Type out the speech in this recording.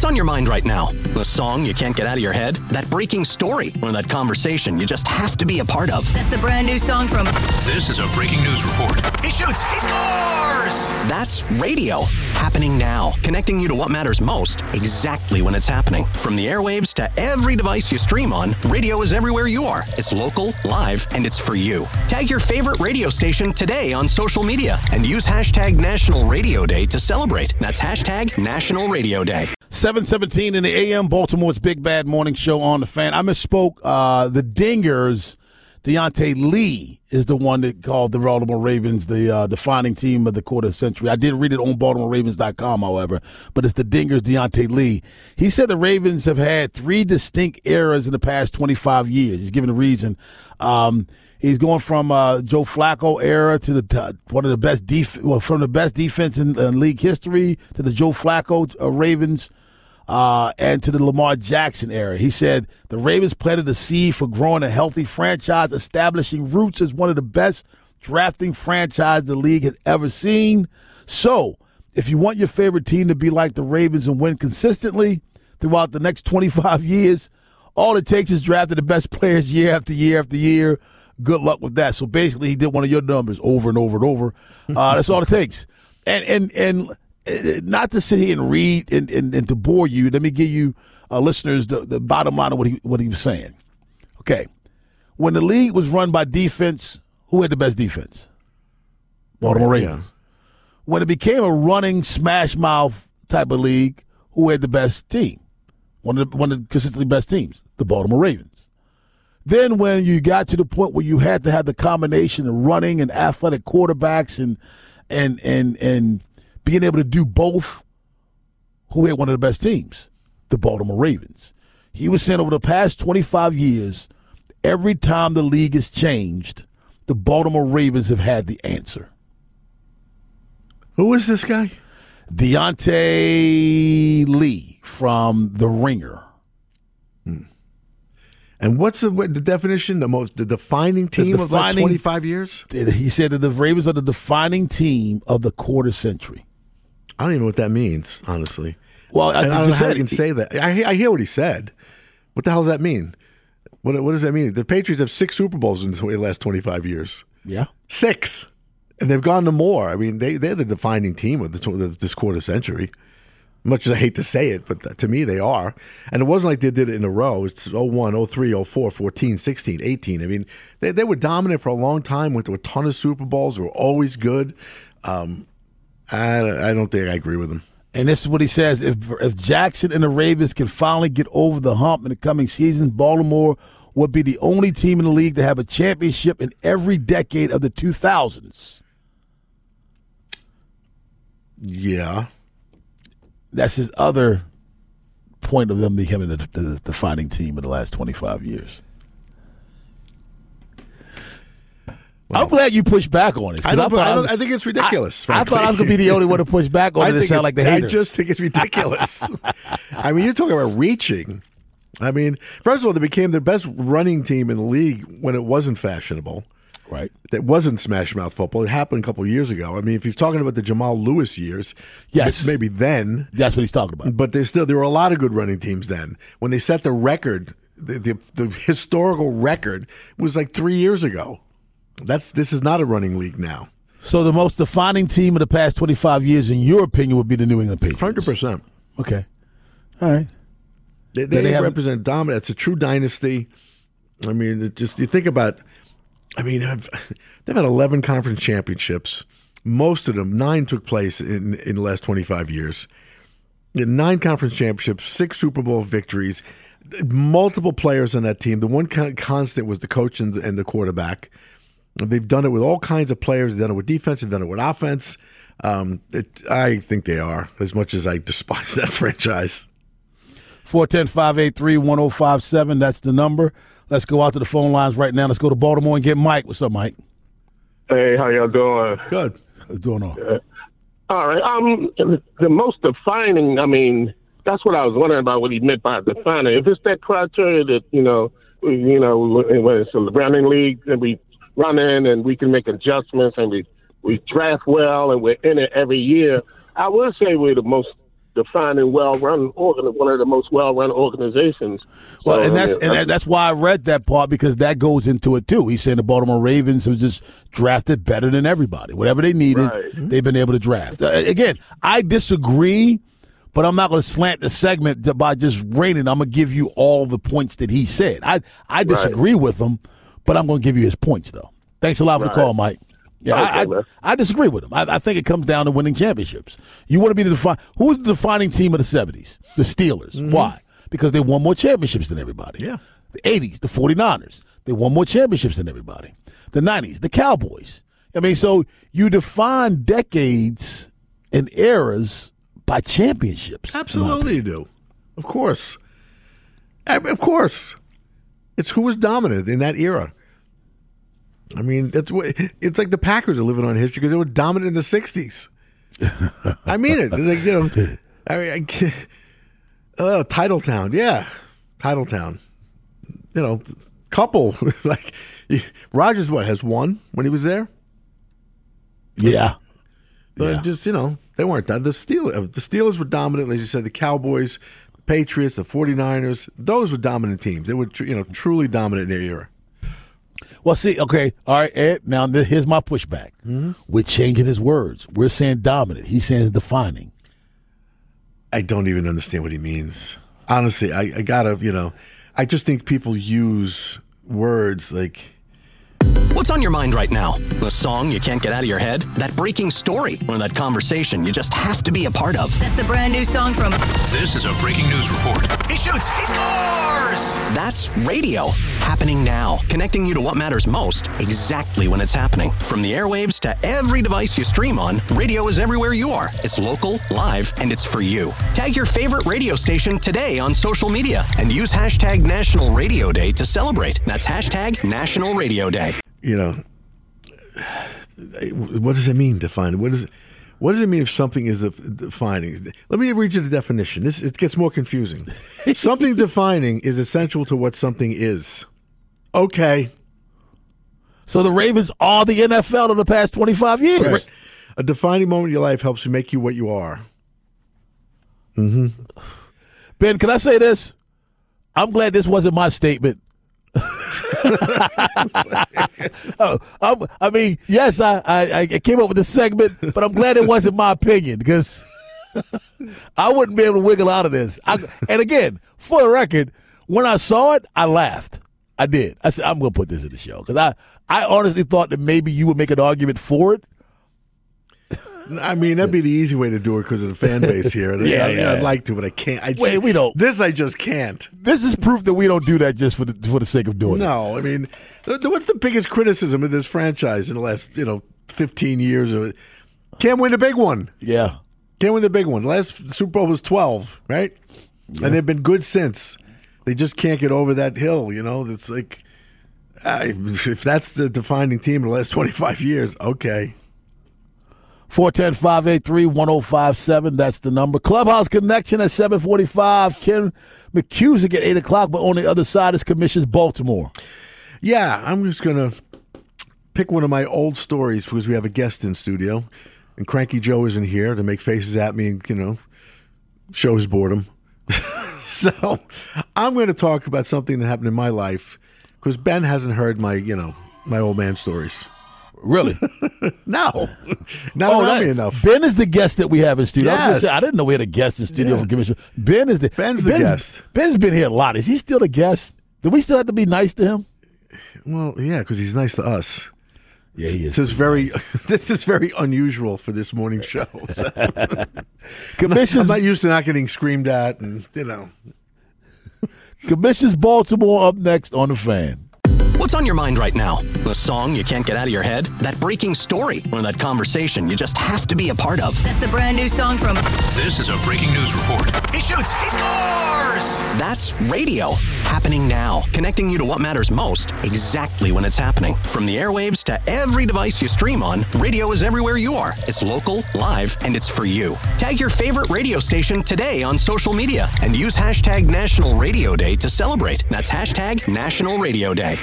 What's on your mind right now? The song you can't get out of your head? That breaking story? Or that conversation you just have to be a part of? That's the brand new song from... This is a breaking news report. He shoots! He scores! That's radio. Happening now. Connecting you to what matters most exactly when it's happening. From the airwaves to every device you stream on, radio is everywhere you are. It's local, live, and it's for you. Tag your favorite radio station today on social media and use hashtag National Radio Day to celebrate. That's hashtag National Radio Day. 7:17 in the AM, Baltimore's Big Bad Morning Show on the Fan. I misspoke. The Dingers, Deontay Lee is the one that called the Baltimore Ravens the defining team of the quarter century. I did read it on BaltimoreRavens.com, however, but it's the Dingers, Deontay Lee. He said the Ravens have had 3 distinct eras in the past 25 years. He's given a reason. He's going from Joe Flacco era to the one of the best from the best defense in league history to the Joe Flacco Ravens. And to the Lamar Jackson era. He said the Ravens planted the seed for growing a healthy franchise, establishing roots as one of the best drafting franchises the league has ever seen. So, if you want your favorite team to be like the Ravens and win consistently throughout the next 25 years, all it takes is drafting the best players year after year after year. Good luck with that. So basically, he did one of your numbers over and over and over. That's all it takes. And not to sit here and read and to bore you, let me give you listeners the bottom line of what he was saying. Okay. When the league was run by defense, who had the best defense? Baltimore Ravens. When it became a running smash mouth type of league, who had the best team? One of the consistently best teams, the Baltimore Ravens. Then when you got to the point where you had to have the combination of running and athletic quarterbacks and being able to do both, who had one of the best teams? The Baltimore Ravens. He was saying over the past 25 years, every time the league has changed, the Baltimore Ravens have had the answer. Who is this guy? Deontay Lee from The Ringer. And what's the definition? The defining team of the last 25 years? He said that the Ravens are the defining team of the quarter century. I don't even know what that means, honestly. Well, I don't know how I can say that. I hear what he said. What the hell does that mean? What does that mean? The Patriots have 6 Super Bowls in the last 25 years. Yeah. 6. And they've gone to more. I mean, they're the defining team of this quarter century. Much as I hate to say it, but to me they are. And it wasn't like they did it in a row. It's 01, 03, 04, 14, 16, 18. I mean, they were dominant for a long time, went to a ton of Super Bowls, they were always good. I don't think I agree with him. And this is what he says. If Jackson and the Ravens can finally get over the hump in the coming season, Baltimore would be the only team in the league to have a championship in every decade of the 2000s. Yeah. That's his other point of them becoming the defining team of the last 25 years. I'm glad you pushed back on it. I think it's ridiculous. I thought I was going to be the only one to push back on it and sound like the hater. I just think it's ridiculous. I mean, you're talking about reaching. I mean, first of all, they became the best running team in the league when it wasn't fashionable. Right. That wasn't smash mouth football. It happened a couple of years ago. I mean, if he's talking about the Jamal Lewis years, yes, maybe then. That's what he's talking about. But there were a lot of good running teams then. When they set the record, the historical record was like 3 years ago. This is not a running league now. So the most defining team of the past 25 years, in your opinion, would be the New England Patriots? 100%. Okay. All right. They represent dominant. It's a true dynasty. I mean, you think about. I mean, they've had 11 conference championships. Most of them, 9 took place in the last 25 years. 9 conference championships, 6 Super Bowl victories, multiple players on that team. The one constant was the coach and the quarterback. They've done it with all kinds of players. They've done it with defense. They've done it with offense. I think they are, as much as I despise that franchise. 410-583-1057. That's the number. Let's go out to the phone lines right now. Let's go to Baltimore and get Mike. What's up, Mike? Hey, how y'all doing? Good. What's going on? All right. The most defining, I mean, that's what I was wondering about what he meant by defining. If it's that criteria that, when it's a running league and we run in and we can make adjustments and we draft well and we're in it every year, I would say we're the most defining well-run one of the most well-run organizations. Well, So, and that's why I read that part, because that goes into it too. He's saying the Baltimore Ravens have just drafted better than everybody. Whatever they needed, Right. they've been able to draft. Again, I disagree, but I'm not going to slant the segment by just rating. I'm going to give you all the points that he said. I disagree with him, but I'm going to give you his points though. Thanks a lot for the call, Mike. Yeah, Okay, I disagree with him. I think it comes down to winning championships. You want to be who's the defining team of the 70s? The Steelers. Mm-hmm. Why? Because they won more championships than everybody. Yeah. The 80s, the 49ers. They won more championships than everybody. The 90s, the Cowboys. I mean, so you define decades and eras by championships. Absolutely you do. Of course. Of course. It's who was dominant in that era. I mean, it's like the Packers are living on history because they were dominant in the 60s. I mean it. It's like, Titletown. Yeah. Titletown. Couple. Like, Rodgers, has one when he was there? Yeah. But just, they weren't that. The Steelers were dominant, as you said. The Cowboys, the Patriots, the 49ers, those were dominant teams. They were, truly dominant in their era. Well, see, okay, all right, Ed, now here's my pushback. Mm-hmm. We're changing his words. We're saying dominant. He's saying defining. I don't even understand what he means. Honestly, I gotta, I just think people use words like... What's on your mind right now? The song you can't get out of your head? That breaking story? Or that conversation you just have to be a part of? That's the brand new song from... This is a breaking news report. He shoots. He scores. That's radio. Happening now. Connecting you to what matters most exactly when it's happening. From the airwaves to every device you stream on, radio is everywhere you are. It's local, live, and it's for you. Tag your favorite radio station today on social media and use hashtag National Radio Day to celebrate. That's hashtag National Radio Day. What does it mean, define? What does it mean if something is defining? Let me read you the definition. It gets more confusing. Something defining is essential to what something is. Okay. So the Ravens are the NFL of the past 25 years. Right. A defining moment in your life helps you make you what you are. Mm-hmm. Ben, can I say this? I'm glad this wasn't my statement. I mean, yes, I came up with this segment, but I'm glad it wasn't my opinion because I wouldn't be able to wiggle out of this. And again, for the record, when I saw it, I laughed. I did. I said, I'm going to put this in the show because I honestly thought that maybe you would make an argument for it. I mean, that'd be the easy way to do it because of the fan base here. I'd like to, but I can't. We don't. This I just can't. This is proof that we don't do that just for the sake of doing it. No, I mean, what's the biggest criticism of this franchise in the last 15 years? Can't win the big one. Yeah, can't win the big one. The last Super Bowl was 12, right? Yeah. And they've been good since. They just can't get over that hill. It's like if that's the defining team in the last 25 years, okay. 410-583-1057. That's the number. Clubhouse Connection at 7:45. Ken McCusick at 8 o'clock. But on the other side is Commissioners Baltimore. Yeah, I'm just going to pick one of my old stories because we have a guest in studio. And Cranky Joe isn't here to make faces at me and, show his boredom. So I'm going to talk about something that happened in my life because Ben hasn't heard my old man stories. Really? No. Not enough. Ben is the guest that we have in studio. Yes. I didn't know we had a guest in studio for Commissioner. Ben's the guest. Ben's been here a lot. Is he still the guest? Do we still have to be nice to him? Well, yeah, because he's nice to us. Yeah, he is. This is very unusual for this morning show. Commissioners, I'm not used to not getting screamed at, and Commissioners Baltimore up next on the Fan. What's on your mind right now? The song you can't get out of your head? That breaking story? Or that conversation you just have to be a part of? That's the brand new song from... This is a breaking news report. He shoots. He scores. That's radio. Happening now. Connecting you to what matters most exactly when it's happening. From the airwaves to every device you stream on, radio is everywhere you are. It's local, live, and it's for you. Tag your favorite radio station today on social media and use hashtag National Radio Day to celebrate. That's hashtag National Radio Day.